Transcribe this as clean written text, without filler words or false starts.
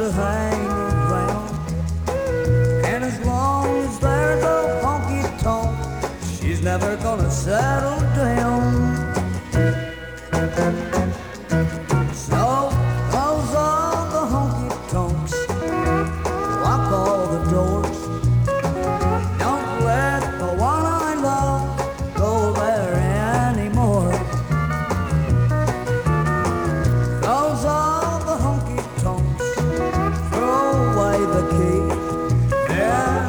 to hang around. And as long as there's a honky tonk, she's never gonna settle down.